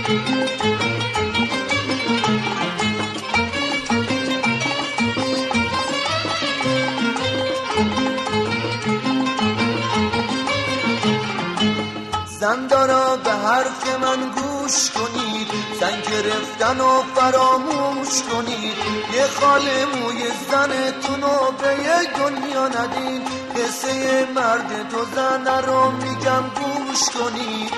زندارا به حرف من گوش کنید، زن گرفتن و فراموش کنید، یه خاله موی زنتونو به یه دنیا ندین، قصه مرد دو زن رو میگم گوش کنید.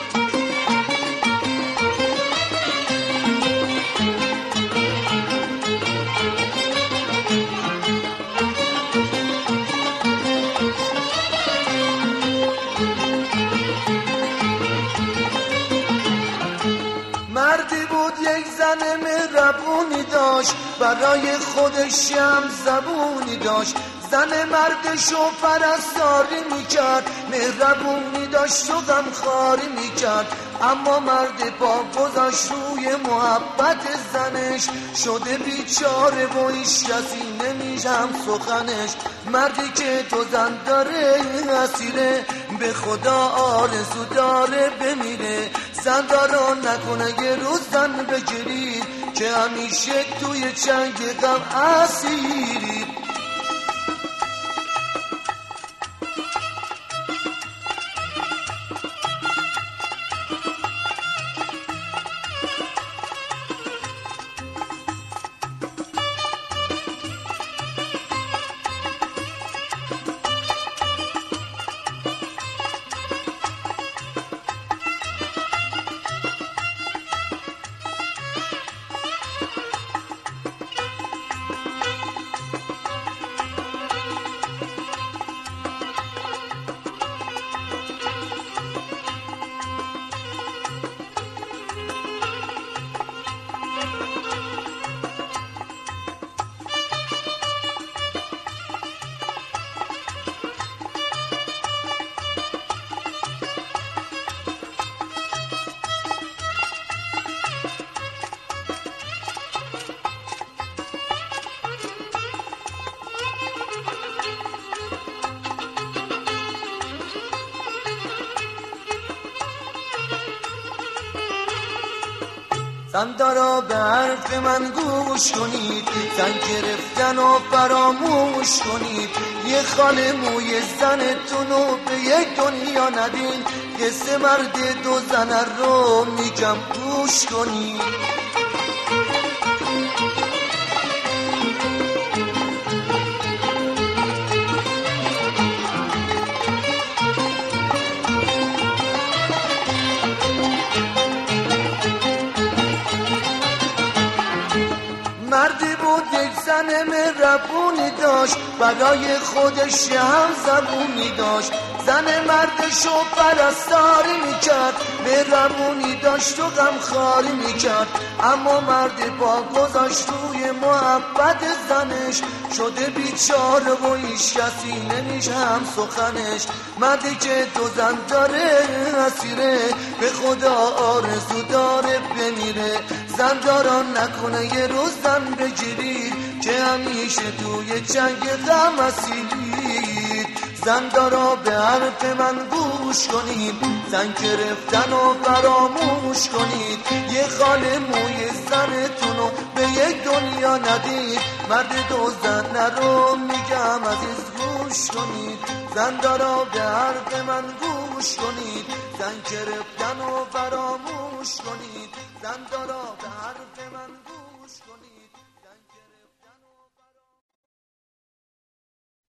مردی بود یک زن مهربونی داشت، برای خودش هم زبونی داشت، زن مردشو پرستاری میکرد، مهربونی داشت و غمخواری میکرد، اما مرد پا گذاشت روی محبت زنش، شده بیچاره و هیچ کسی نمیشم سخنش. مردی که تو زن داره اسیره، به خدا آرزو داره بمیره، زن دارا نکنه یه روز زن بگیرید، که همیشه توی چنگ غم اسیرید. زندارا به حرف من گوش کنید، زن گرفتن و فراموش کنید، یه خاله موی زنتونو به یک دنیا ندین، قصه مرد دو زن رو میگم گوش کنید. مردی بود یک زن مهربونی داشت، برای خودش هم زبونی داشت، زن مردشو پرستاری میکرد، مهربونی داشت و غمخواری میکرد، اما مرد پا گذاشت روی محبت زنش، شده بیچاره و هیچ کسی نمیشه هم سخنش. مردی که دو زن داره اسیره، به خدا آرزو داره بمیره، زن داران نکنه یه روز زن بگیرید، که همیشه توی جنگ غم اسیرید. زن دارا به حرف من گوش کنید، زن گرفتن و فراموش کنید، یه خاله موی زنتونو به یک دنیا ندید، مرد دو زن رو میگم عزیز گوش کنید. زن دارا به حرف من گوش کنید، زن گرفتن و فراموش کنید، زن دارا به حرف من گوش کنید.